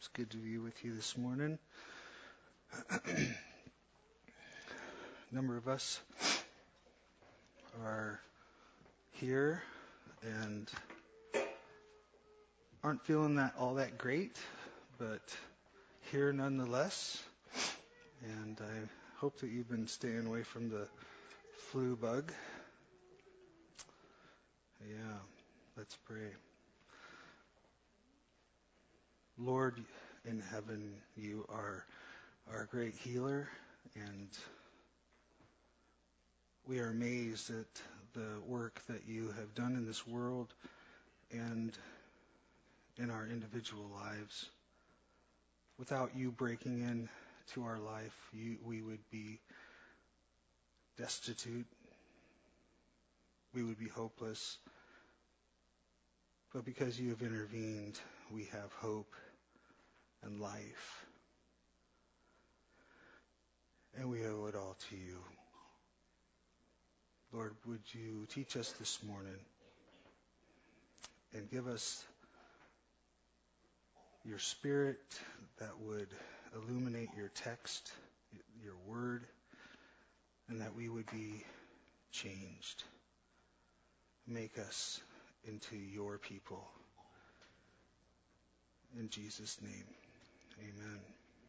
good to be with you this morning. A number of us are here and aren't feeling all that great, but here nonetheless. And I hope that you've been staying away from the flu bug. Yeah, let's pray. Lord in heaven, you are our great healer, and we are amazed at the work that you have done in this world and in our individual lives. Without you breaking in to our life, we would be destitute. We would be hopeless. But because you have intervened, we have hope and life. And we owe it all to you. Lord, would you teach us this morning and give us your Spirit that would illuminate your text, your word, and that we would be changed. Make us into your people. In Jesus' name, amen.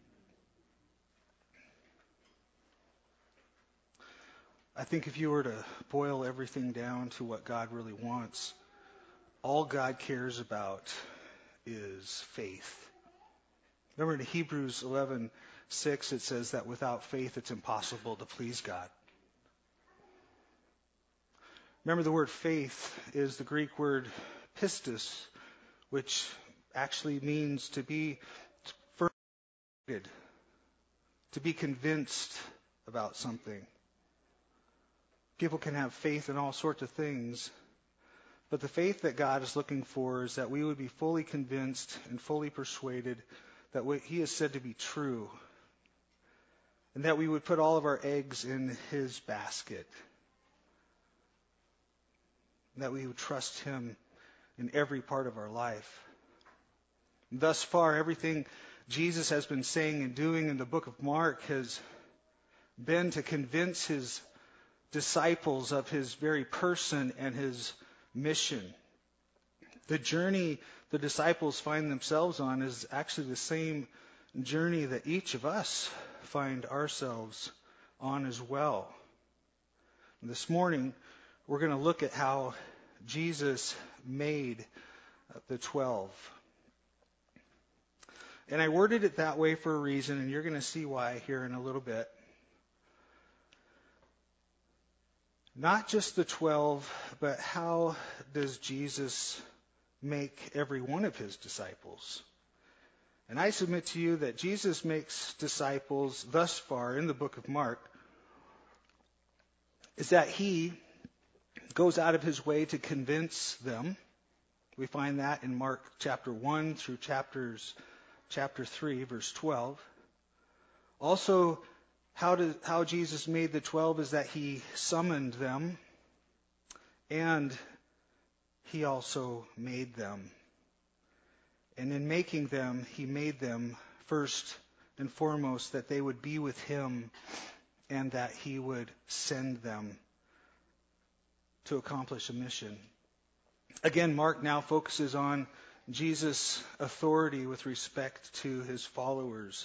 I think if you were to boil everything down to what God really wants, all God cares about is faith. Remember in Hebrews 11:6 it says that without faith it's impossible to please God. Remember the word faith is the Greek word pistis, which actually means to be firmly, to be convinced about something. People can have faith in all sorts of things, but the faith that God is looking for is that we would be fully convinced and fully persuaded that what He has said to be true, and that we would put all of our eggs in His basket, and that we would trust Him in every part of our life. Thus far, everything Jesus has been saying and doing in the book of Mark has been to convince His disciples of His very person and His mission. The journey the disciples find themselves on is actually the same journey that each of us find ourselves on as well. This morning, we're going to look at how Jesus made the 12. And I worded it that way for a reason, and you're going to see why here in a little bit. Not just the 12, but how does Jesus make every one of His disciples? And I submit to you that Jesus makes disciples thus far in the book of Mark is that He goes out of His way to convince them. We find that in Mark chapter 1 through chapter 3, verse 12. Also, how Jesus made the 12 is that He summoned them, and He also made them. And in making them, He made them first and foremost that they would be with Him and that He would send them to accomplish a mission. Again, Mark now focuses on Jesus' authority with respect to His followers.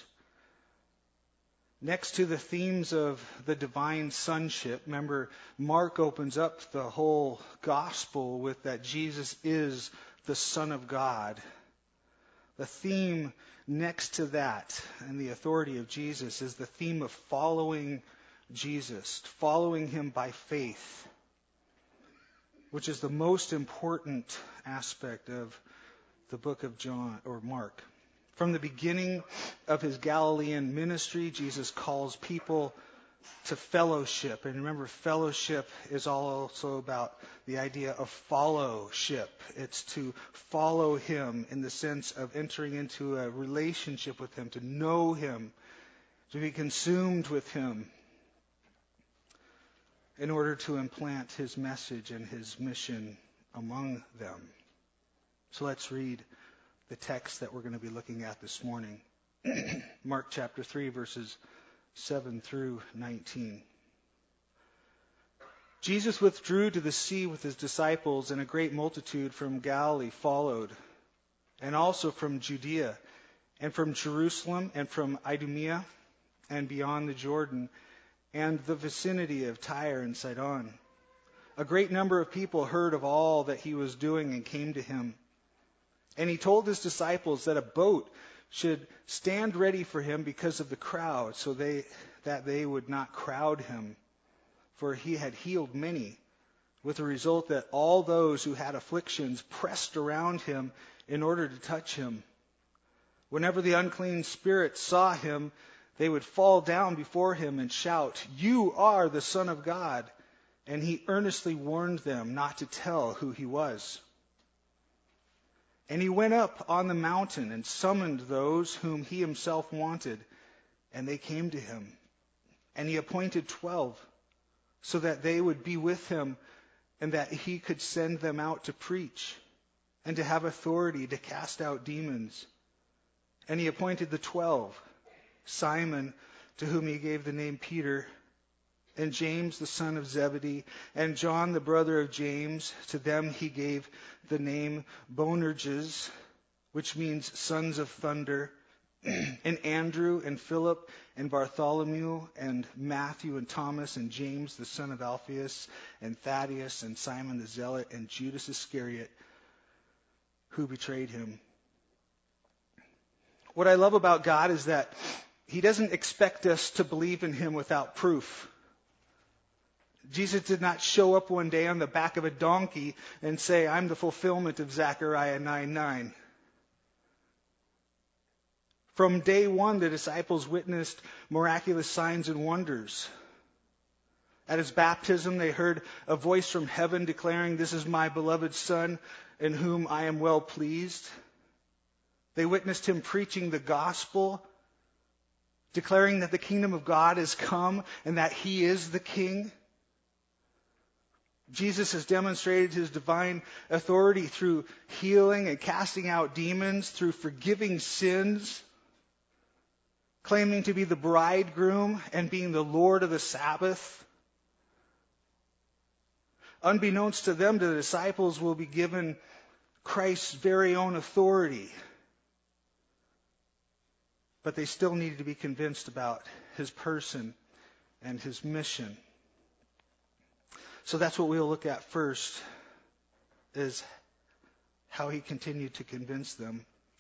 Next to the themes of the divine sonship, remember, Mark opens up the whole gospel with that Jesus is the Son of God. The theme next to that and the authority of Jesus is the theme of following Jesus, following Him by faith, which is the most important aspect of the book of John or Mark. From the beginning of His Galilean ministry, Jesus calls people to fellowship. And remember, fellowship is also about the idea of fellowship. It's to follow Him in the sense of entering into a relationship with Him, to know Him, to be consumed with Him in order to implant His message and His mission among them. So let's read the text that we're going to be looking at this morning. Mark chapter 3, verses 7 through 19. Jesus withdrew to the sea with his disciples, and a great multitude from Galilee followed, and also from Judea, and from Jerusalem, and from Idumea, and beyond the Jordan, and the vicinity of Tyre and Sidon. A great number of people heard of all that he was doing and came to him. And he told his disciples that a boat should stand ready for him because of the crowd, so that they would not crowd him. For he had healed many, with the result that all those who had afflictions pressed around him in order to touch him. Whenever the unclean spirits saw him, they would fall down before him and shout, "You are the Son of God." And he earnestly warned them not to tell who he was. And he went up on the mountain and summoned those whom he himself wanted, and they came to him. And he appointed 12, so that they would be with him, and that he could send them out to preach, and to have authority to cast out demons. And he appointed the 12, Simon, to whom he gave the name Peter, and James the son of Zebedee, and John the brother of James. To them he gave the name Boanerges, which means sons of thunder, and Andrew and Philip and Bartholomew and Matthew and Thomas and James the son of Alphaeus and Thaddeus and Simon the Zealot and Judas Iscariot, who betrayed him. What I love about God is that he doesn't expect us to believe in him without proof. Jesus did not show up one day on the back of a donkey and say, "I'm the fulfillment of Zechariah 9:9. From day one, the disciples witnessed miraculous signs and wonders. At his baptism, they heard a voice from heaven declaring, "This is my beloved Son, in whom I am well pleased." They witnessed him preaching the gospel, declaring that the kingdom of God has come and that he is the king. Jesus has demonstrated his divine authority through healing and casting out demons, through forgiving sins, claiming to be the bridegroom and being the Lord of the Sabbath. Unbeknownst to them, the disciples will be given Christ's very own authority. But they still needed to be convinced about his person and his mission. So that's what we'll look at first, is how he continued to convince them.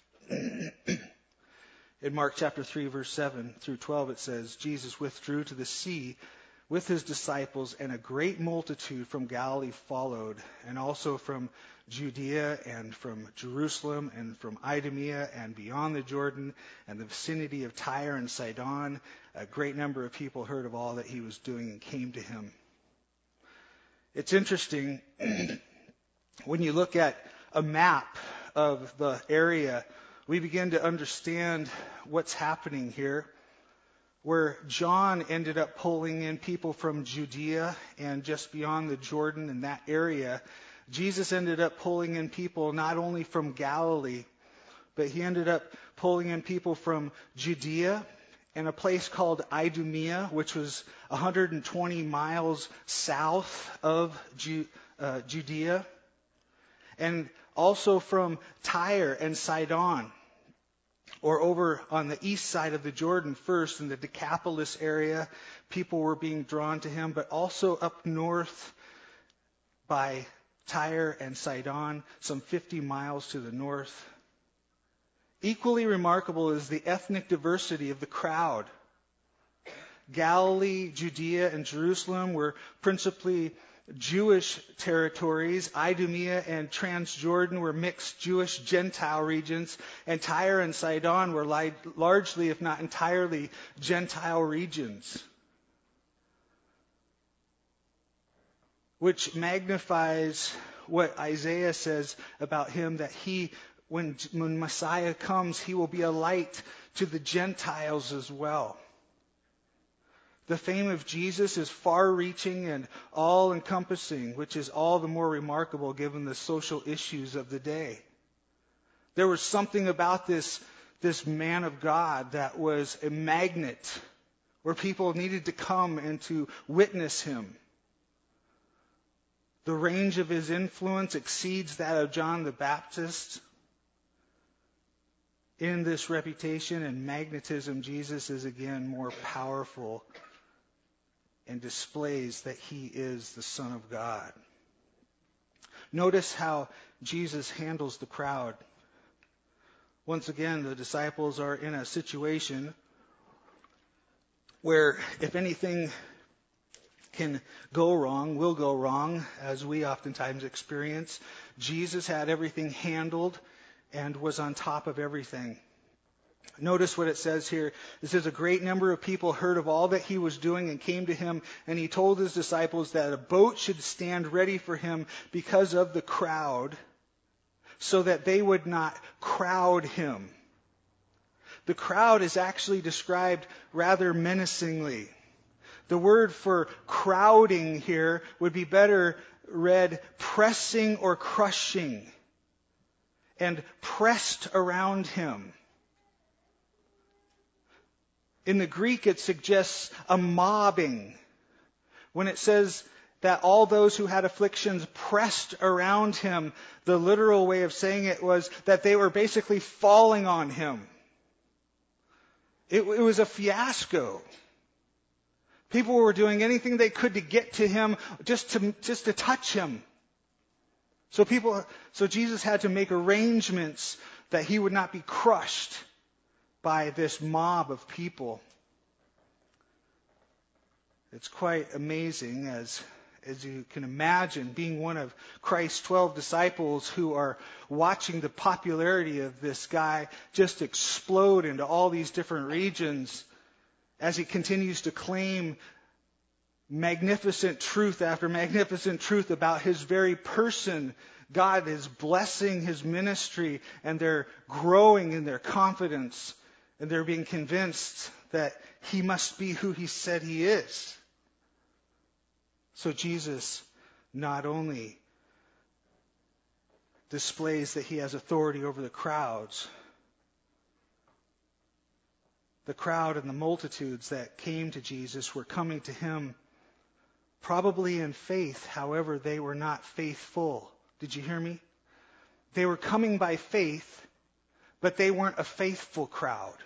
In Mark chapter 3, verse 7 through 12, it says, Jesus withdrew to the sea with his disciples, and a great multitude from Galilee followed, and also from Judea and from Jerusalem and from Idumea and beyond the Jordan and the vicinity of Tyre and Sidon. A great number of people heard of all that he was doing and came to him. It's interesting, when you look at a map of the area, we begin to understand what's happening here. Where John ended up pulling in people from Judea and just beyond the Jordan in that area, Jesus ended up pulling in people not only from Galilee, but he ended up pulling in people from Judea and a place called Idumea, which was 120 miles south of Judea, and also from Tyre and Sidon, or over on the east side of the Jordan first in the Decapolis area. People were being drawn to him, but also up north by Tyre and Sidon, some 50 miles to the north. Equally remarkable is the ethnic diversity of the crowd. Galilee, Judea, and Jerusalem were principally Jewish territories. Idumea and Transjordan were mixed Jewish-Gentile regions, and Tyre and Sidon were largely, if not entirely, Gentile regions, which magnifies what Isaiah says about him, that when Messiah comes, he will be a light to the Gentiles as well. The fame of Jesus is far-reaching and all-encompassing, which is all the more remarkable given the social issues of the day. There was something about this man of God that was a magnet where people needed to come and to witness him. The range of his influence exceeds that of John the Baptist. In this reputation and magnetism, Jesus is again more powerful and displays that he is the Son of God. Notice how Jesus handles the crowd. Once again, the disciples are in a situation where if anything can go wrong, will go wrong, as we oftentimes experience. Jesus had everything handled and was on top of everything. Notice what it says here. It says, a great number of people heard of all that he was doing and came to him, and he told his disciples that a boat should stand ready for him because of the crowd, so that they would not crowd him. The crowd is actually described rather menacingly. The word for crowding here would be better read pressing or crushing, and pressed around him. In the Greek, it suggests a mobbing. When it says that all those who had afflictions pressed around him, the literal way of saying it was that they were basically falling on him. It was a fiasco. People were doing anything they could to get to him, just to touch him. So Jesus had to make arrangements that he would not be crushed by this mob of people. It's quite amazing, as you can imagine, being one of Christ's 12 disciples who are watching the popularity of this guy just explode into all these different regions as he continues to claim magnificent truth after magnificent truth about his very person. God is blessing his ministry, and they're growing in their confidence, and they're being convinced that he must be who he said he is. So Jesus not only displays that he has authority over the crowds, the crowd and the multitudes that came to Jesus were coming to him probably in faith. However, they were not faithful. Did you hear me? They were coming by faith, but they weren't a faithful crowd.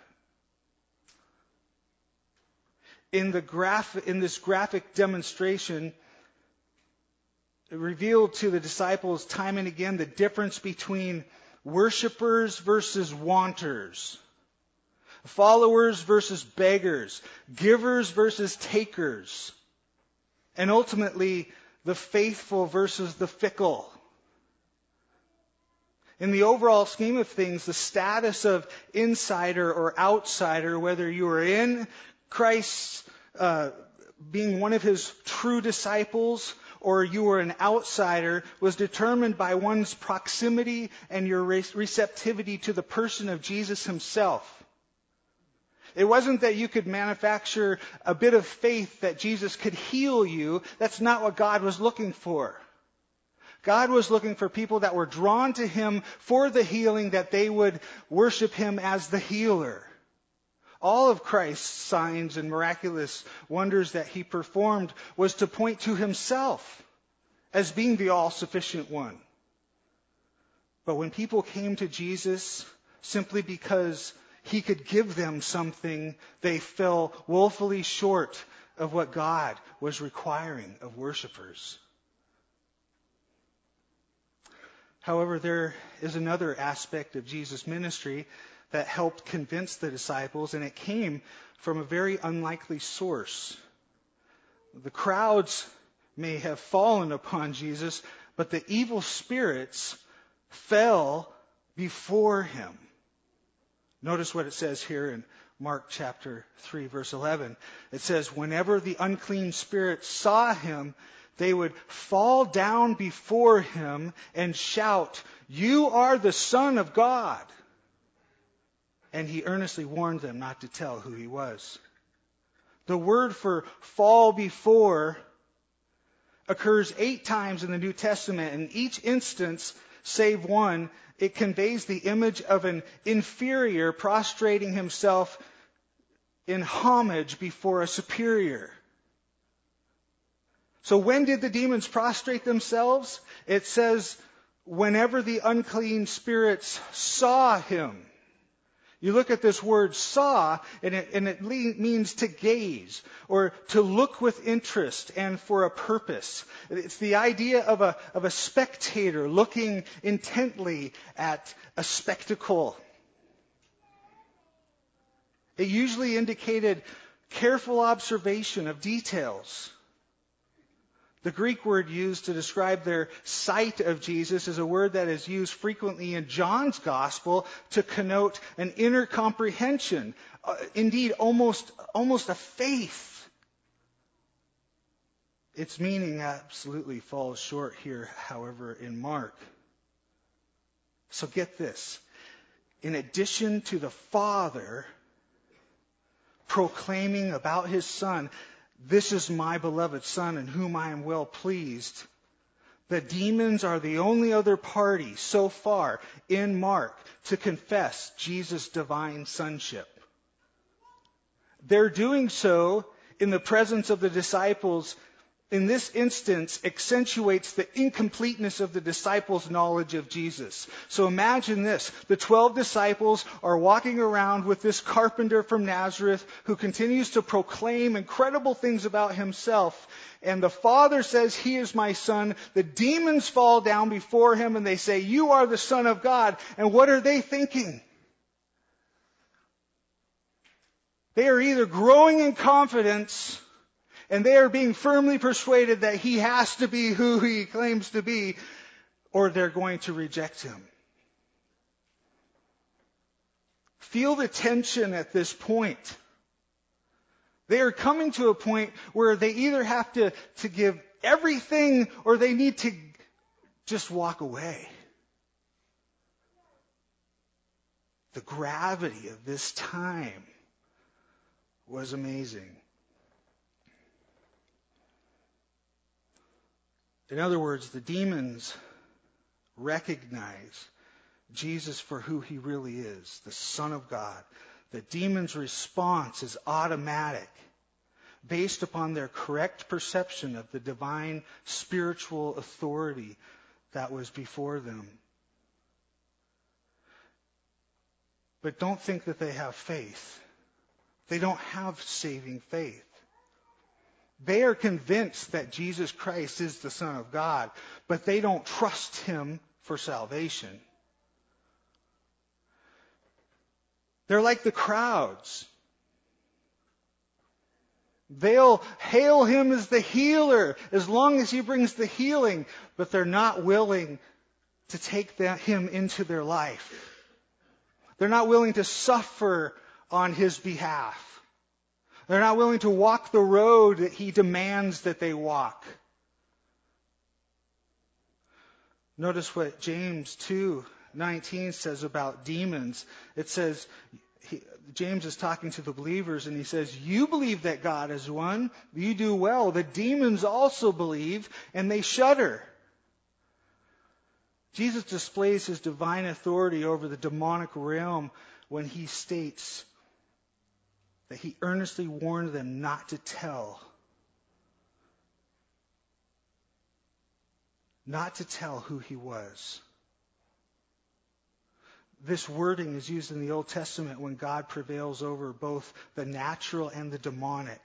In this graphic demonstration, it revealed to the disciples time and again the difference between worshipers versus wanters, followers versus beggars, givers versus takers, and ultimately the faithful versus the fickle. In the overall scheme of things, the status of insider or outsider, whether you are in Christ being one of his true disciples or you were an outsider, was determined by one's proximity and your receptivity to the person of Jesus himself. It wasn't that you could manufacture a bit of faith that Jesus could heal you. That's not what God was looking for. God was looking for people that were drawn to him for the healing, that they would worship him as the healer. All of Christ's signs and miraculous wonders that he performed was to point to himself as being the all-sufficient one. But when people came to Jesus simply because he could give them something, they fell woefully short of what God was requiring of worshipers. However, there is another aspect of Jesus' ministry that helped convince the disciples, and it came from a very unlikely source. The crowds may have fallen upon Jesus, but the evil spirits fell before him. Notice what it says here in Mark chapter 3, verse 11. It says, whenever the unclean spirits saw him, they would fall down before him and shout, "You are the Son of God." And he earnestly warned them not to tell who he was. The word for fall before occurs 8 times in the New Testament. In each instance, save one, it conveys the image of an inferior prostrating himself in homage before a superior. So when did the demons prostrate themselves? It says, whenever the unclean spirits saw him. You look at this word saw, and it means to gaze, or to look with interest and for a purpose. It's the idea of a spectator looking intently at a spectacle. It usually indicated careful observation of details. The Greek word used to describe their sight of Jesus is a word that is used frequently in John's Gospel to connote an inner comprehension, indeed almost a faith. Its meaning absolutely falls short here, however, in Mark. So get this. In addition to the Father proclaiming about his Son, "This is my beloved Son in whom I am well pleased," the demons are the only other party so far in Mark to confess Jesus' divine sonship. They're doing so in the presence of the disciples. In this instance, accentuates the incompleteness of the disciples' knowledge of Jesus. So imagine this. The 12 disciples are walking around with this carpenter from Nazareth who continues to proclaim incredible things about himself. And the Father says, "He is my Son." The demons fall down before him and they say, "You are the Son of God." And what are they thinking? They are either growing in confidence and they are being firmly persuaded that he has to be who he claims to be, or they're going to reject him. Feel the tension at this point. They are coming to a point where they either have to give everything or they need to just walk away. The gravity of this time was amazing. In other words, the demons recognize Jesus for who he really is, the Son of God. The demons' response is automatic, based upon their correct perception of the divine spiritual authority that was before them. But don't think that they have faith. They don't have saving faith. They are convinced that Jesus Christ is the Son of God, but they don't trust him for salvation. They're like the crowds. They'll hail him as the healer as long as he brings the healing, but they're not willing to take him into their life. They're not willing to suffer on his behalf. They're not willing to walk the road that he demands that they walk. Notice what James 2:19 says about demons. It says, James is talking to the believers and he says, "You believe that God is one. You do well. The demons also believe and they shudder." Jesus displays his divine authority over the demonic realm when he states that he earnestly warned them not to tell who he was. This wording is used in the Old Testament when God prevails over both the natural and the demonic.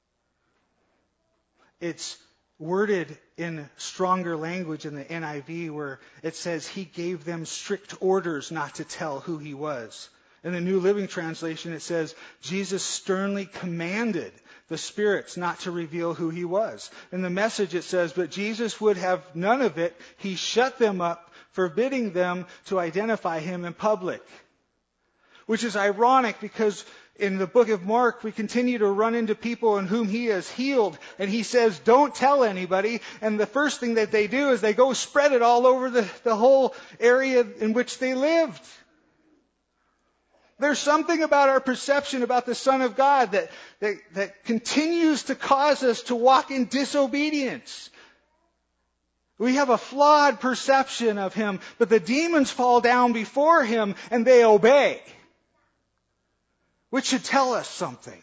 It's worded in stronger language in the NIV where it says he gave them strict orders not to tell who he was. In the New Living Translation, it says, Jesus sternly commanded the spirits not to reveal who he was. In the Message, it says, but Jesus would have none of it. He shut them up, forbidding them to identify him in public. Which is ironic because in the book of Mark, we continue to run into people in whom he has healed. And he says, don't tell anybody. And the first thing that they do is they go spread it all over the whole area in which they lived. There's something about our perception about the Son of God that continues to cause us to walk in disobedience. We have a flawed perception of him, but the demons fall down before him and they obey, which should tell us something.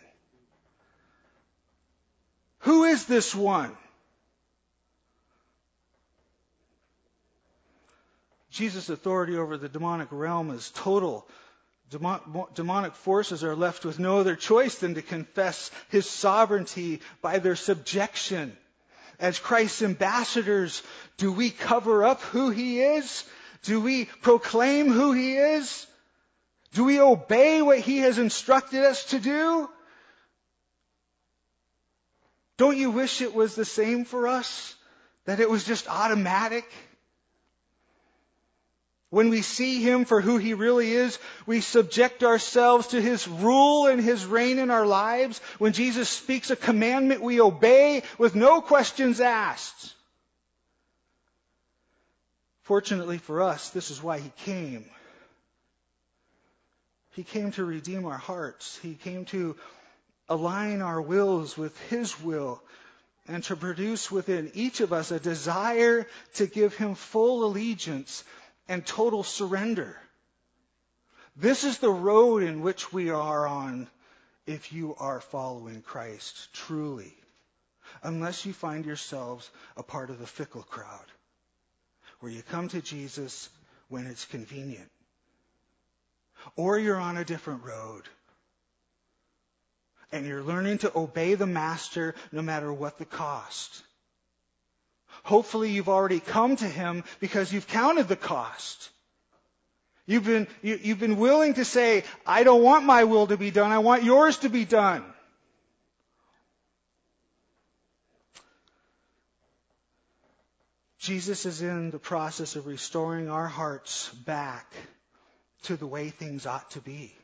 Who is this one? Jesus' authority over the demonic realm is total. Demonic forces are left with no other choice than to confess his sovereignty by their subjection. As Christ's ambassadors, do we cover up who he is? Do we proclaim who he is? Do we obey what he has instructed us to do? Don't you wish it was the same for us? That it was just automatic? When we see him for who he really is, we subject ourselves to his rule and his reign in our lives. When Jesus speaks a commandment, we obey with no questions asked. Fortunately for us, this is why he came. He came to redeem our hearts. He came to align our wills with his will and to produce within each of us a desire to give him full allegiance and total surrender. This is the road in which we are on if you are following Christ truly. Unless you find yourselves a part of the fickle crowd, where you come to Jesus when it's convenient. Or you're on a different road, and you're learning to obey the Master no matter what the cost. Hopefully you've already come to him because you've counted the cost. You've been willing to say, I don't want my will to be done, I want yours to be done. Jesus is in the process of restoring our hearts back to the way things ought to be.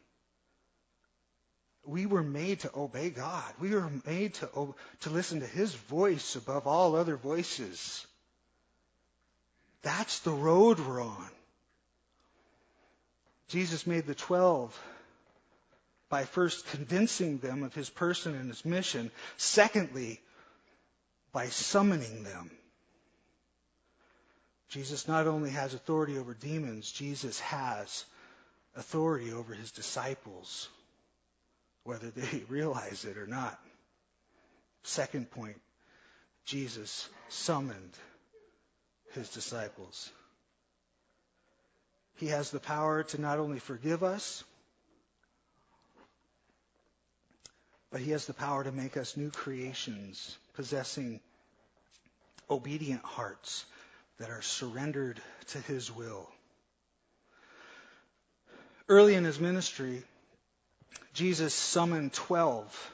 We were made to obey God. We were made to listen to his voice above all other voices. That's the road we're on. Jesus made the 12 by first convincing them of his person and his mission. Secondly, by summoning them. Jesus not only has authority over demons, Jesus has authority over his disciples, whether they realize it or not. Second point, Jesus summoned his disciples. He has the power to not only forgive us, but he has the power to make us new creations, possessing obedient hearts that are surrendered to his will. Early in his ministry, Jesus summoned 12.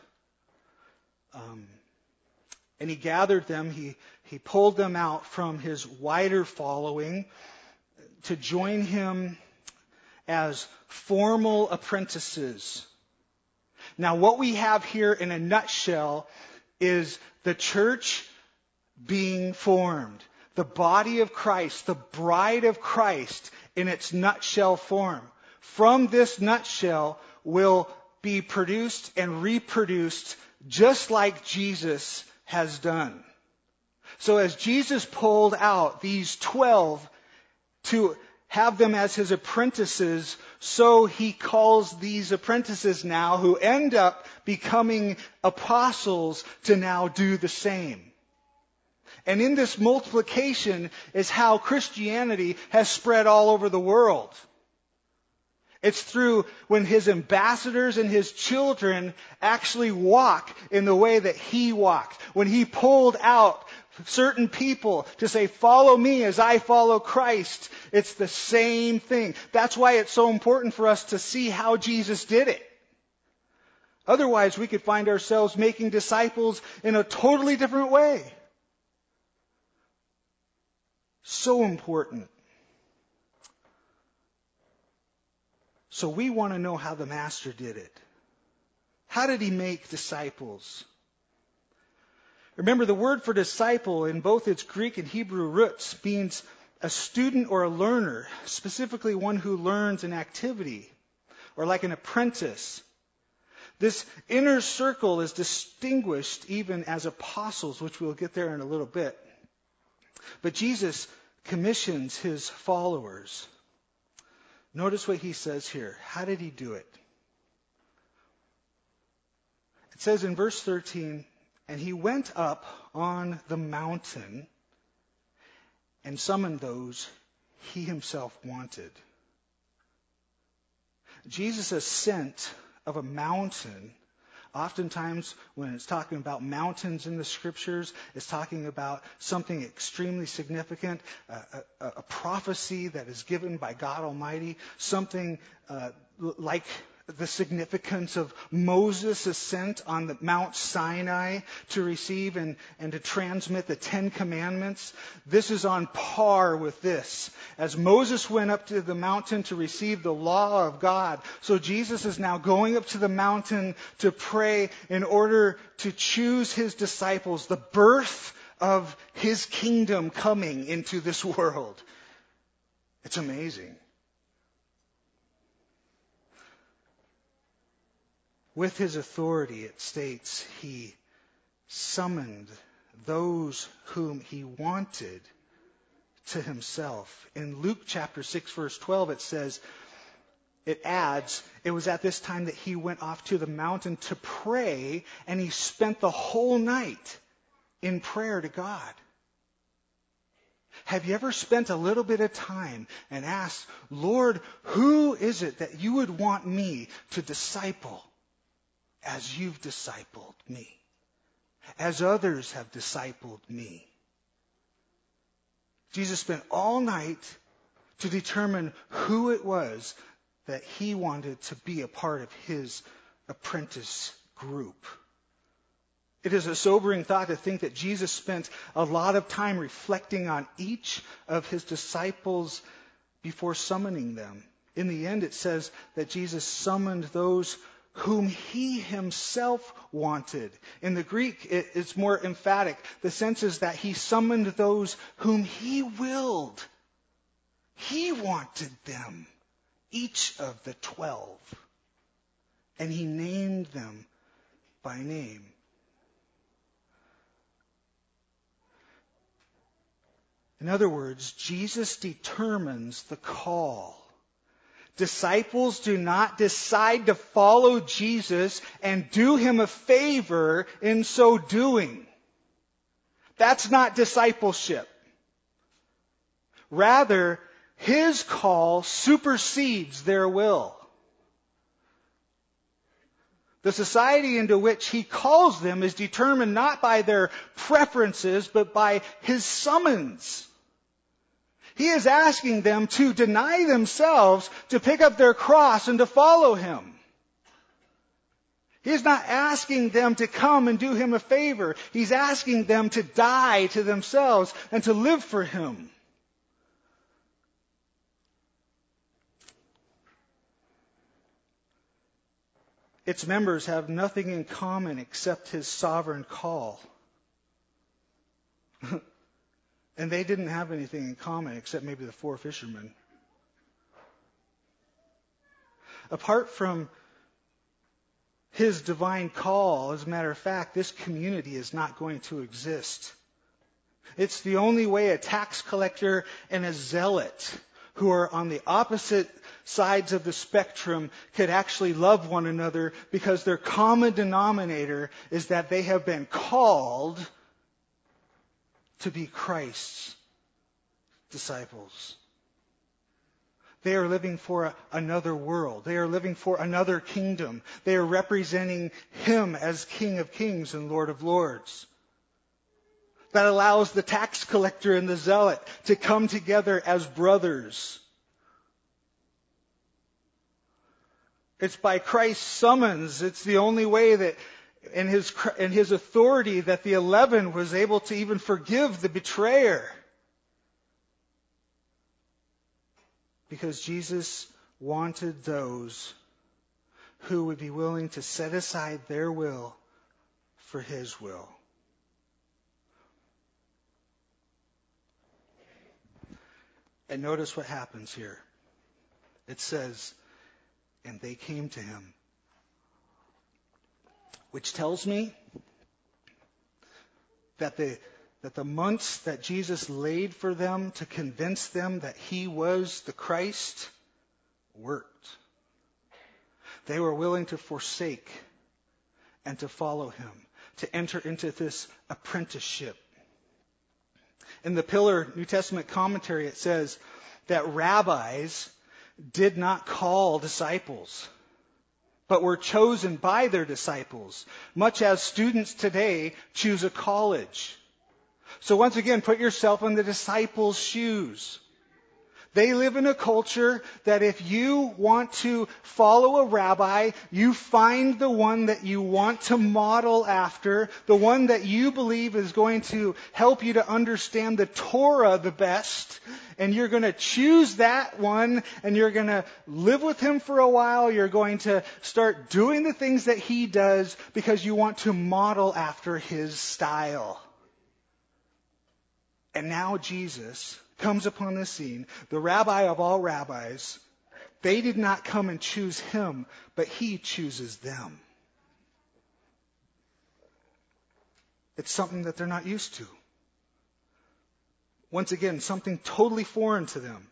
And he gathered them, he pulled them out from his wider following to join him as formal apprentices. Now, what we have here in a nutshell is the church being formed. The body of Christ, the bride of Christ in its nutshell form. From this nutshell will be produced and reproduced just like Jesus has done. So as Jesus pulled out these 12 to have them as his apprentices, so he calls these apprentices now who end up becoming apostles to now do the same. And in this multiplication is how Christianity has spread all over the world. It's through when his ambassadors and his children actually walk in the way that he walked. When he pulled out certain people to say, follow me as I follow Christ. It's the same thing. That's why it's so important for us to see how Jesus did it. Otherwise, we could find ourselves making disciples in a totally different way. So important. So we want to know how the Master did it. How did he make disciples? Remember, the word for disciple in both its Greek and Hebrew roots means a student or a learner, specifically one who learns an activity, or like an apprentice. This inner circle is distinguished even as apostles, which we'll get there in a little bit. But Jesus commissions his followers. Notice what he says here. How did he do it? It says in verse 13, and he went up on the mountain and summoned those he himself wanted. Jesus' ascent of a mountain, oftentimes when it's talking about mountains in the scriptures, it's talking about something extremely significant, a prophecy that is given by God Almighty, something like the significance of Moses' ascent on the Mount Sinai to receive and to transmit the Ten Commandments. This is on par with this. As Moses went up to the mountain to receive the law of God, so Jesus is now going up to the mountain to pray in order to choose his disciples, the birth of his kingdom coming into this world. It's amazing. With his authority, it states, he summoned those whom he wanted to himself. In Luke chapter 6, verse 12, it says, it adds, it was at this time that he went off to the mountain to pray, and he spent the whole night in prayer to God. Have you ever spent a little bit of time and asked, Lord, who is it that you would want me to disciple as you've discipled me, as others have discipled me? Jesus spent all night to determine who it was that he wanted to be a part of his apprentice group. It is a sobering thought to think that Jesus spent a lot of time reflecting on each of his disciples before summoning them. In the end, it says that Jesus summoned those whom he himself wanted. In the Greek, it's more emphatic. The sense is that he summoned those whom he willed. He wanted them, each of the 12. And he named them by name. In other words, Jesus determines the call. Disciples do not decide to follow Jesus and do him a favor in so doing. That's not discipleship. Rather, his call supersedes their will. The society into which he calls them is determined not by their preferences, but by his summons. He is asking them to deny themselves, to pick up their cross and to follow him. He's not asking them to come and do him a favor. He's asking them to die to themselves and to live for him. Its members have nothing in common except his sovereign call. And they didn't have anything in common except maybe the 4 fishermen. Apart from his divine call, as a matter of fact, this community is not going to exist. It's the only way a tax collector and a zealot, who are on the opposite sides of the spectrum, could actually love one another, because their common denominator is that they have been called to be Christ's disciples. They are living for another world. They are living for another kingdom. They are representing him as King of Kings and Lord of Lords. That allows the tax collector and the zealot to come together as brothers. It's by Christ's summons. It's the only way that in his authority that the 11 was able to even forgive the betrayer. Because Jesus wanted those who would be willing to set aside their will for his will. And notice what happens here. It says, and they came to him. Which tells me that the that the months that Jesus laid for them to convince them that he was the Christ worked. They were willing to forsake and to follow him, to enter into this apprenticeship. In the Pillar New Testament commentary, it says that rabbis did not call disciples, but were chosen by their disciples, much as students today choose a college. So once again, put yourself in the disciples' shoes. They live in a culture that if you want to follow a rabbi, you find the one that you want to model after, the one that you believe is going to help you to understand the Torah the best, and you're going to choose that one, and you're going to live with him for a while. You're going to start doing the things that he does because you want to model after his style. And now Jesus comes upon the scene, the rabbi of all rabbis. They did not come and choose him, but he chooses them. It's something that they're not used to. Once again, something totally foreign to them.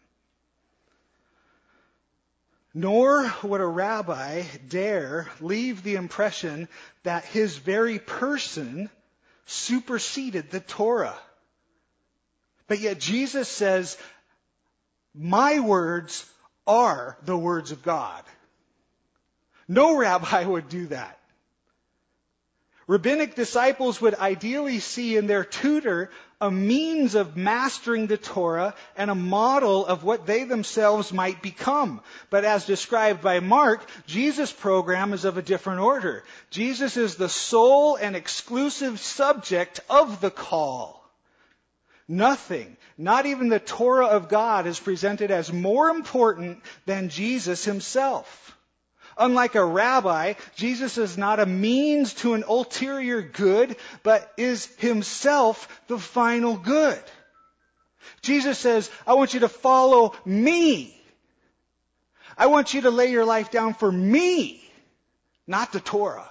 Nor would a rabbi dare leave the impression that his very person superseded the Torah. But yet Jesus says, my words are the words of God. No rabbi would do that. Rabbinic disciples would ideally see in their tutor a means of mastering the Torah and a model of what they themselves might become. But as described by Mark, Jesus' program is of a different order. Jesus is the sole and exclusive subject of the call. Nothing, not even the Torah of God, is presented as more important than Jesus himself. Unlike a rabbi, Jesus is not a means to an ulterior good, but is himself the final good. Jesus says, I want you to follow me. I want you to lay your life down for me, not the Torah.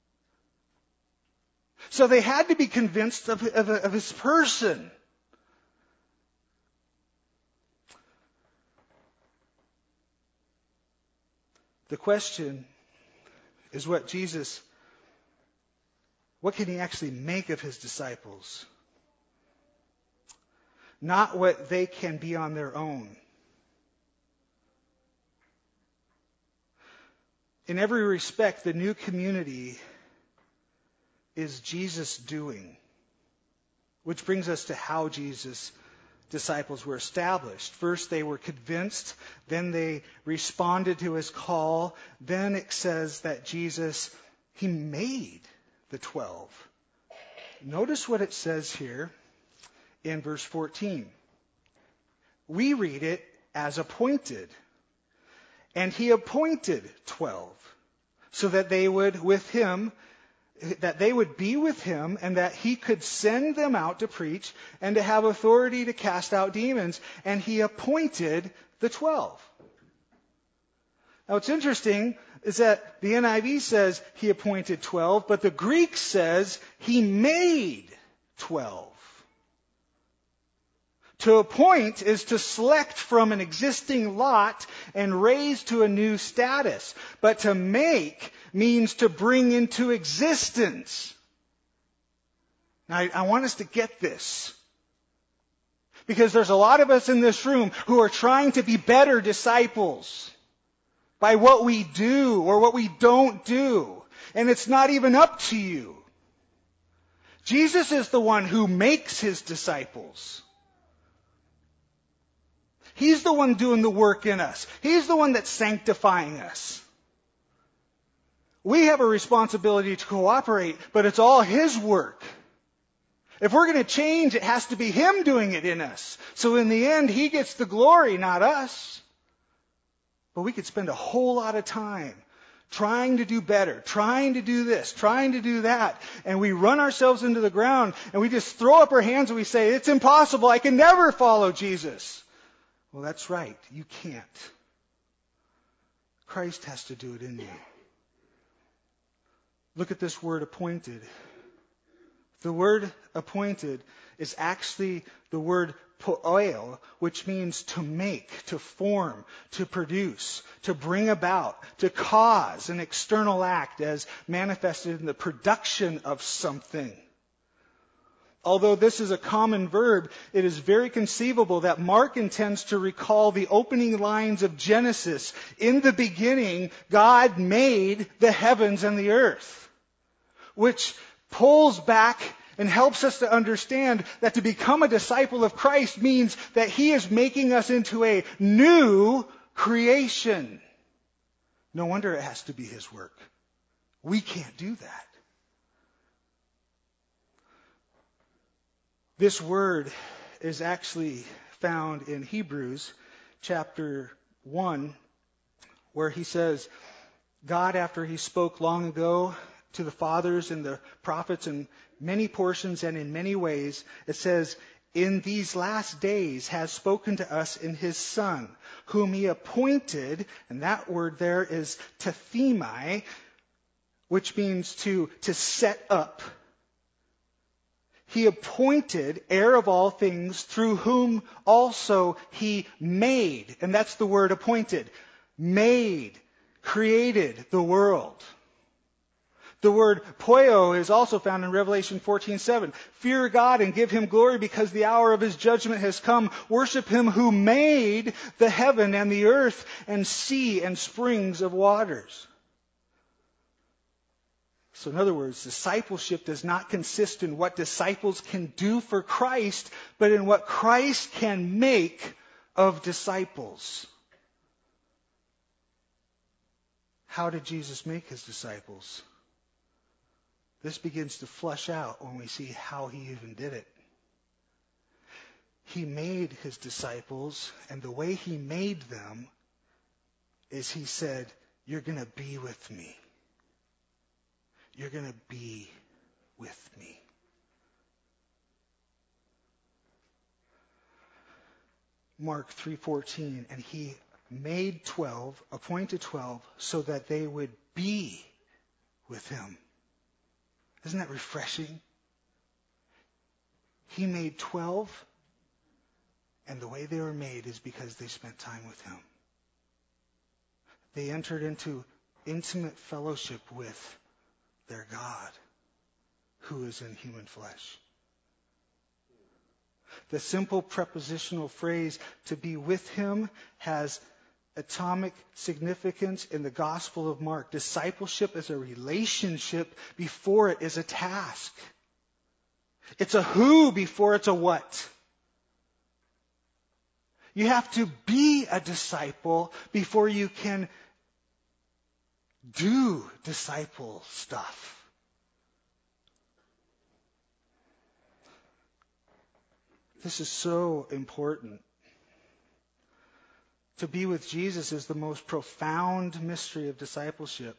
So they had to be convinced of his person. The question is what can he actually make of his disciples? Not what they can be on their own. In every respect, the new community is Jesus' doing. Which brings us to how Jesus' disciples were established. First, they were convinced. Then they responded to his call. Then it says that Jesus, he made the 12. Notice what it says here in verse 14. We read it as appointed. And he appointed 12 so that they would be with him and that he could send them out to preach and to have authority to cast out demons. And he appointed the 12. Now what's interesting is that the NIV says he appointed 12, but the Greek says he made 12. To appoint is to select from an existing lot and raise to a new status. But to make means to bring into existence. Now, I want us to get this. Because there's a lot of us in this room who are trying to be better disciples by what we do or what we don't do. And it's not even up to you. Jesus is the one who makes his disciples. He's the one doing the work in us. He's the one that's sanctifying us. We have a responsibility to cooperate, but it's all his work. If we're going to change, it has to be him doing it in us. So in the end, he gets the glory, not us. But we could spend a whole lot of time trying to do better, trying to do this, trying to do that. And we run ourselves into the ground and we just throw up our hands and we say, it's impossible. I can never follow Jesus. Well, that's right. You can't. Christ has to do it in you. Look at this word appointed. The word appointed is actually the word poeo, which means to make, to form, to produce, to bring about, to cause an external act as manifested in the production of something. Although this is a common verb, it is very conceivable that Mark intends to recall the opening lines of Genesis. In the beginning, God made the heavens and the earth, which pulls back and helps us to understand that to become a disciple of Christ means that He is making us into a new creation. No wonder it has to be His work. We can't do that. This word is actually found in Hebrews chapter 1, where he says, God, after He spoke long ago to the fathers and the prophets in many portions and in many ways, it says, in these last days has spoken to us in His Son, whom He appointed, and that word there is tethemai, which means to set up. He appointed, heir of all things, through whom also He made, and that's the word appointed, made, created the world. The word poio is also found in Revelation 14:7. Fear God and give Him glory because the hour of His judgment has come. Worship Him who made the heaven and the earth and sea and springs of waters. So in other words, discipleship does not consist in what disciples can do for Christ, but in what Christ can make of disciples. How did Jesus make His disciples? This begins to flesh out when we see how He even did it. He made His disciples, and the way He made them is He said, you're going to be with me. You're going to be with me. Mark 3:14, and He made 12, appointed 12, so that they would be with Him. Isn't that refreshing? He made 12, and the way they were made is because they spent time with Him. They entered into intimate fellowship with their God, who is in human flesh. The simple prepositional phrase, to be with Him, has atomic significance in the Gospel of Mark. Discipleship is a relationship before it is a task. It's a who before it's a what. You have to be a disciple before you can do disciple stuff. This is so important. To be with Jesus is the most profound mystery of discipleship.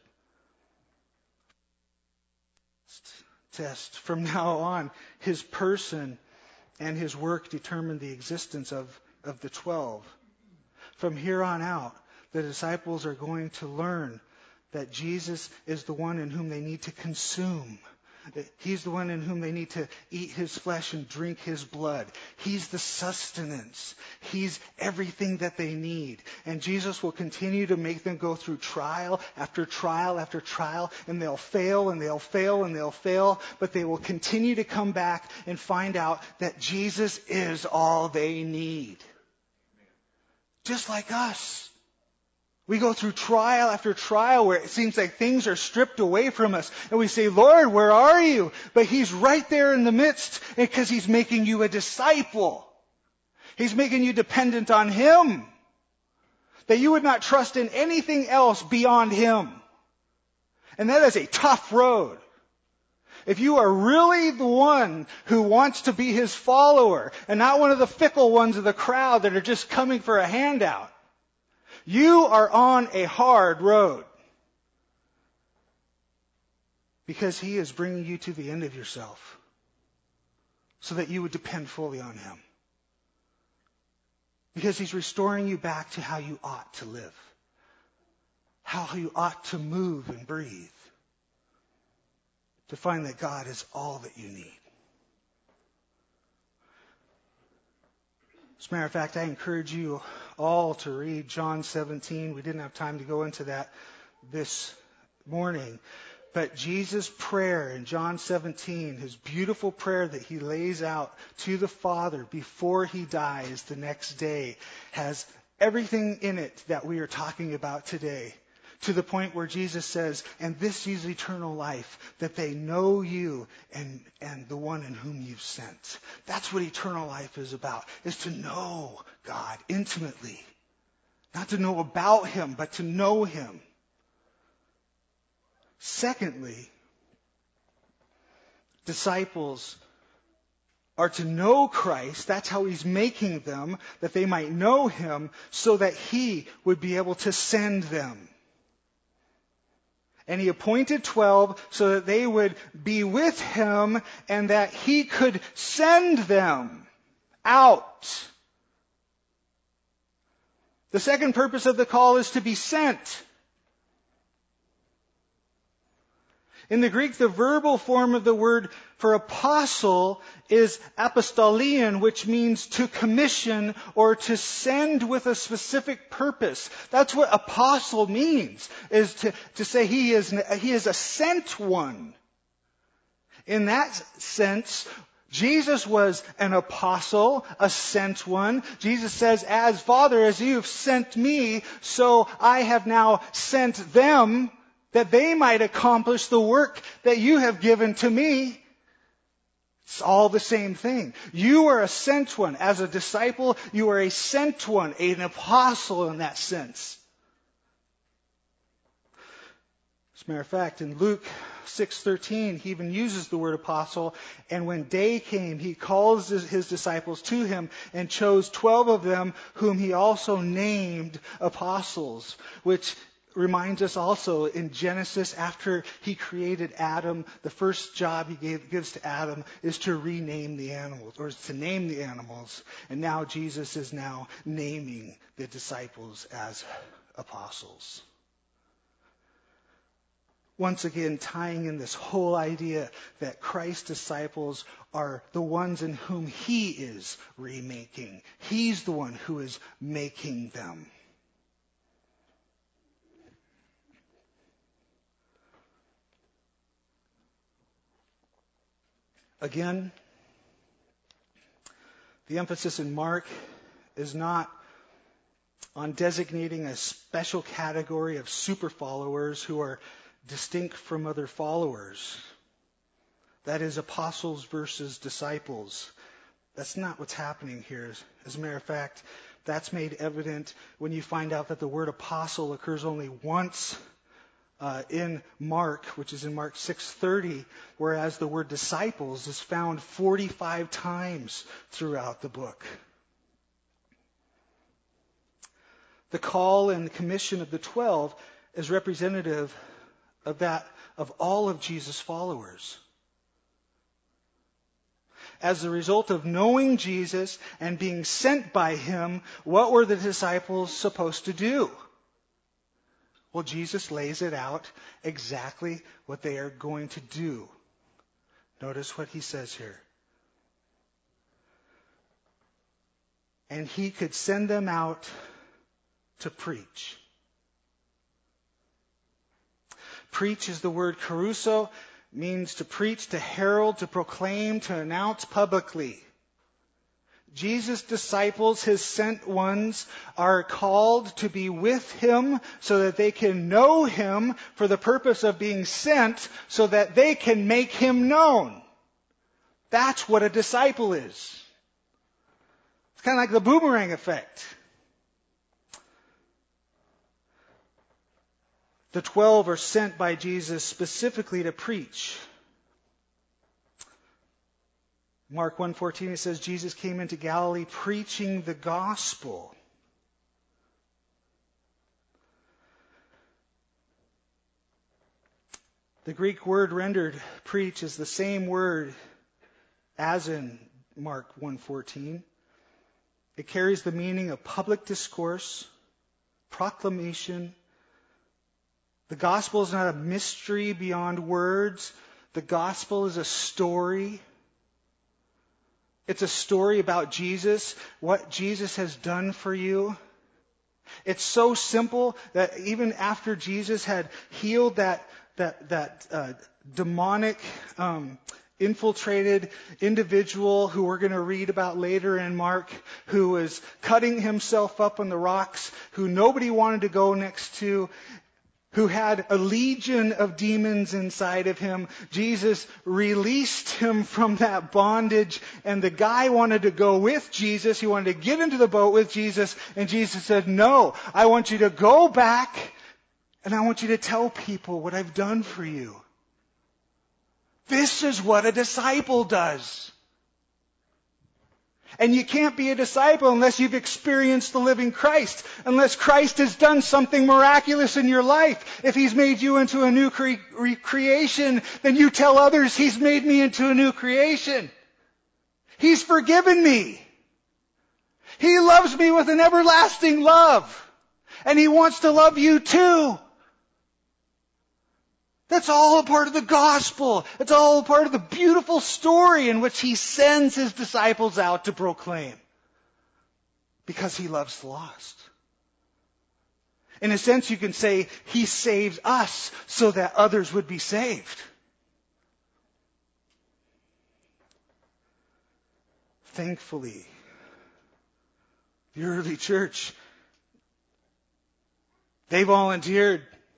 Test. From now on, His person and His work determine the existence of the 12. From here on out, the disciples are going to learn that Jesus is the one in whom they need to consume. He's the one in whom they need to eat His flesh and drink His blood. He's the sustenance. He's everything that they need. And Jesus will continue to make them go through trial after trial after trial, and they'll fail and they'll fail and they'll fail, but they will continue to come back and find out that Jesus is all they need. Just like us. We go through trial after trial where it seems like things are stripped away from us. And we say, Lord, where are you? But He's right there in the midst because He's making you a disciple. He's making you dependent on Him. That you would not trust in anything else beyond Him. And that is a tough road. If you are really the one who wants to be His follower and not one of the fickle ones of the crowd that are just coming for a handout, you are on a hard road because He is bringing you to the end of yourself so that you would depend fully on Him. Because He's restoring you back to how you ought to live, how you ought to move and breathe, to find that God is all that you need. As a matter of fact, I encourage you all to read John 17. We didn't have time to go into that this morning. But Jesus' prayer in John 17, his beautiful prayer that he lays out to the Father before he dies the next day, has everything in it that we are talking about today. To the point where Jesus says, and this is eternal life, that they know you and the one in whom you've sent. That's what eternal life is about, is to know God intimately. Not to know about him, but to know him. Secondly, disciples are to know Christ. That's how he's making them, that they might know him, so that he would be able to send them. And he appointed 12 so that they would be with him and that he could send them out. The second purpose of the call is to be sent. In the Greek, the verbal form of the word for apostle is apostolion, which means to commission or to send with a specific purpose. That's what apostle means, is to say he is a sent one. In that sense, Jesus was an apostle, a sent one. Jesus says, as Father, as you have sent me, so I have now sent them, that they might accomplish the work that you have given to me. It's all the same thing. You are a sent one. As a disciple, you are a sent one, an apostle in that sense. As a matter of fact, in Luke 6:13, he even uses the word apostle. And when day came, he calls his disciples to him and chose 12 of them, whom he also named apostles, which reminds us also in Genesis, after he created Adam, the first job he gives to Adam is to rename the animals, or to name the animals. And now Jesus is now naming the disciples as apostles. Once again, tying in this whole idea that Christ's disciples are the ones in whom he is remaking. He's the one who is making them. Again, the emphasis in Mark is not on designating a special category of super followers who are distinct from other followers. That is apostles versus disciples. That's not what's happening here. As a matter of fact, that's made evident when you find out that the word apostle occurs only once in Mark, which is in Mark 6:30, whereas the word disciples is found 45 times throughout the book. The call and the commission of the 12 is representative of that of all of Jesus' followers. As a result of knowing Jesus and being sent by him, what were the disciples supposed to do? Well, Jesus lays it out exactly what they are going to do. Notice what he says here. And he could send them out to preach. Preach is the word kerusso, means to preach, to herald, to proclaim, to announce publicly. Jesus' disciples, his sent ones, are called to be with him so that they can know him for the purpose of being sent so that they can make him known. That's what a disciple is. It's kind of like the boomerang effect. The 12 are sent by Jesus specifically to preach. Mark 1:14, it says, Jesus came into Galilee preaching the gospel. The Greek word rendered preach is the same word as in Mark 1:14. It carries the meaning of public discourse, proclamation. The gospel is not a mystery beyond words. The gospel is a story. It's a story about Jesus, what Jesus has done for you. It's so simple that even after Jesus had healed that demonic infiltrated individual who we're going to read about later in Mark, who was cutting himself up on the rocks, who nobody wanted to go next to, who had a legion of demons inside of him, Jesus released him from that bondage, and the guy wanted to go with Jesus. He wanted to get into the boat with Jesus, and Jesus said, "No, I want you to go back, and I want you to tell people what I've done for you." This is what a disciple does. And you can't be a disciple unless you've experienced the living Christ, unless Christ has done something miraculous in your life. If He's made you into a new creation, then you tell others, He's made me into a new creation. He's forgiven me. He loves me with an everlasting love. And He wants to love you too. That's all a part of the gospel. It's all a part of the beautiful story in which He sends His disciples out to proclaim. Because He loves the lost. In a sense, you can say He saves us so that others would be saved. Thankfully, the early church, they volunteered.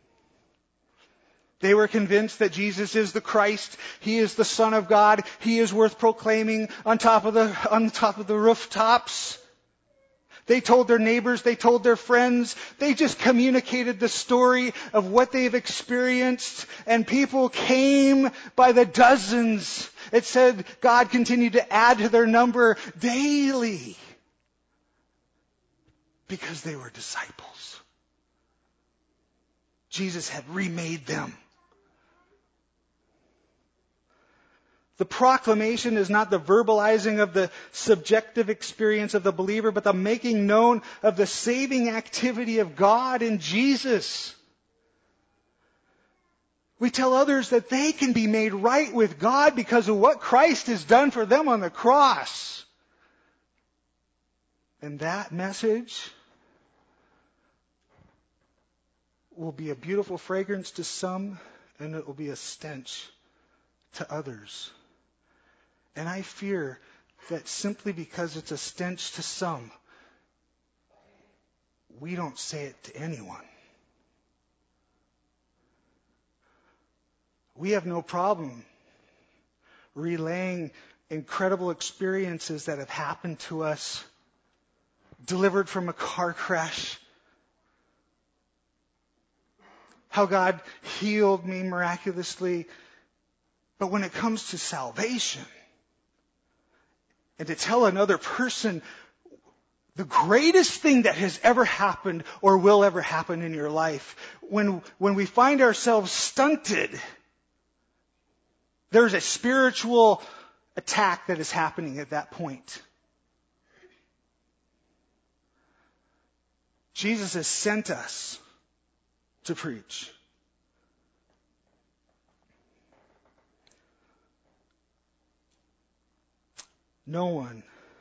They were convinced that Jesus is the Christ. He is the Son of God. He is worth proclaiming on top of the rooftops. They told their neighbors, they told their friends, they just communicated the story of what they've experienced, and people came by the dozens. It said God continued to add to their number daily because they were disciples. Jesus had remade them. The proclamation is not the verbalizing of the subjective experience of the believer, but the making known of the saving activity of God in Jesus. We tell others that they can be made right with God because of what Christ has done for them on the cross. And that message will be a beautiful fragrance to some, and it will be a stench to others. And I fear that simply because it's a stench to some, we don't say it to anyone. We have no problem relaying incredible experiences that have happened to us, delivered from a car crash, how God healed me miraculously. But when it comes to salvation, and to tell another person the greatest thing that has ever happened or will ever happen in your life, when we find ourselves stunted, there's a spiritual attack that is happening at that point. Jesus has sent us to preach. No one.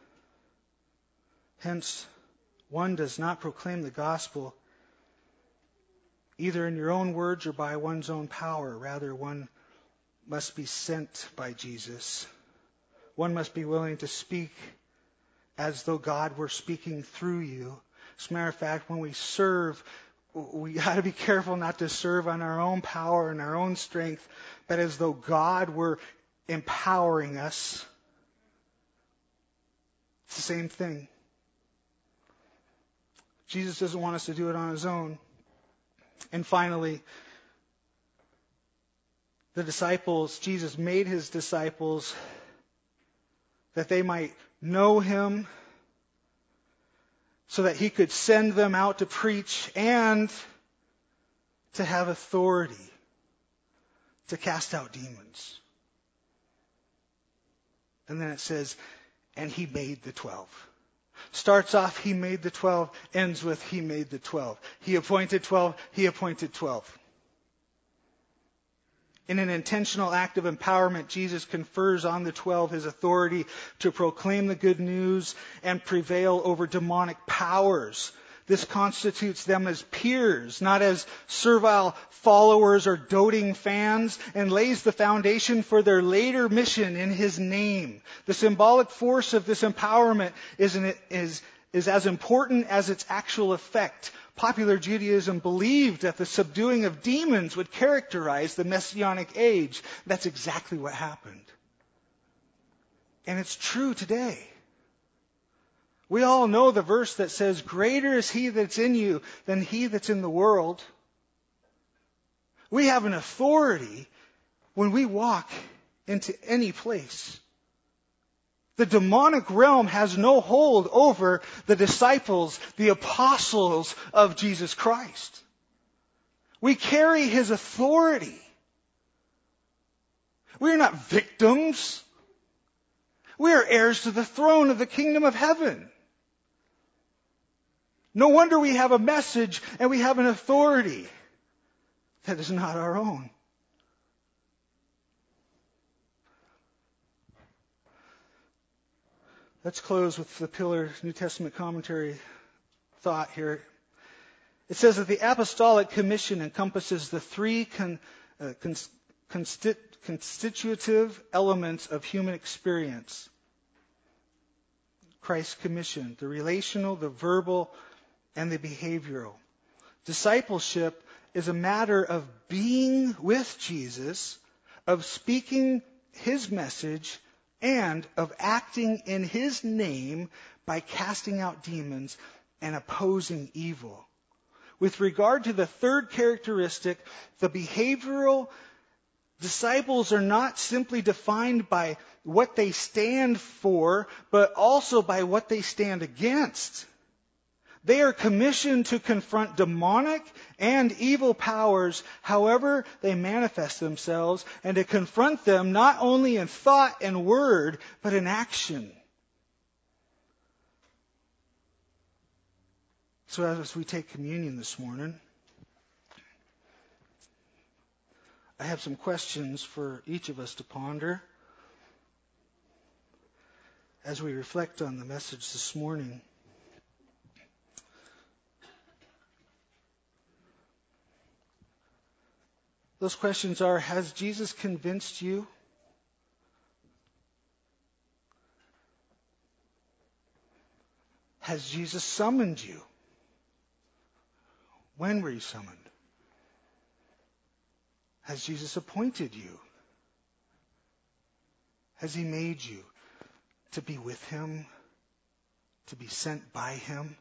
Hence, one does not proclaim the gospel either in your own words or by one's own power. Rather, one must be sent by Jesus. One must be willing to speak as though God were speaking through you. As a matter of fact, when we serve, we got to be careful not to serve on our own power and our own strength, but as though God were empowering us. It's the same thing. Jesus doesn't want us to do it on His own. And finally, the disciples, Jesus made His disciples that they might know Him, so that He could send them out to preach and to have authority to cast out demons. And then it says, and He made the 12. Starts off, He made the 12, ends with, He made the 12. He appointed 12, He appointed 12. In an intentional act of empowerment, Jesus confers on the 12 his authority to proclaim the good news and prevail over demonic powers. This constitutes them as peers, not as servile followers or doting fans, and lays the foundation for their later mission in his name. The symbolic force of this empowerment is as important as its actual effect. Popular Judaism believed that the subduing of demons would characterize the Messianic age. That's exactly what happened. And it's true today. We all know the verse that says, "Greater is he that's in you than he that's in the world." We have an authority when we walk into any place. The demonic realm has no hold over the disciples, the apostles of Jesus Christ. We carry his authority. We are not victims. We are heirs to the throne of the kingdom of heaven. No wonder we have a message and we have an authority that is not our own. Let's close with the Pillar New Testament commentary thought here. It says that the apostolic commission encompasses the three constitutive elements of human experience. Christ's commission, the relational, the verbal, and the behavioral. Discipleship is a matter of being with Jesus, of speaking his message, and of acting in his name by casting out demons and opposing evil. With regard to the third characteristic, the behavioral, disciples are not simply defined by what they stand for, but also by what they stand against. They are commissioned to confront demonic and evil powers however they manifest themselves, and to confront them not only in thought and word, but in action. So as we take communion this morning, I have some questions for each of us to ponder as we reflect on the message this morning. Those questions are, has Jesus convinced you? Has Jesus summoned you? When were you summoned? Has Jesus appointed you? Has he made you to be with him, to be sent by him?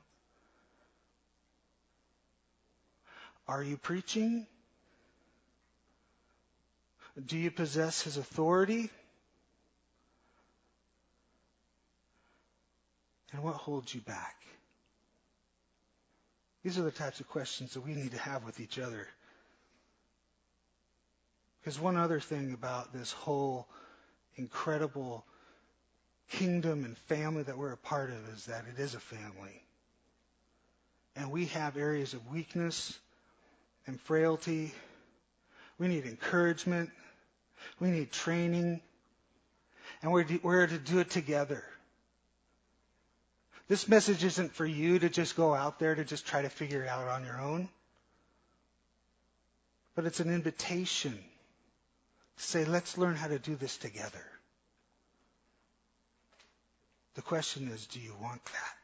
Are you preaching? Do you possess his authority? And what holds you back? These are the types of questions that we need to have with each other. Because one other thing about this whole incredible kingdom and family that we're a part of is that it is a family. And we have areas of weakness and frailty. We need encouragement. We need training. And we're to do it together. This message isn't for you to just go out there to just try to figure it out on your own. But it's an invitation to say, let's learn how to do this together. The question is, do you want that?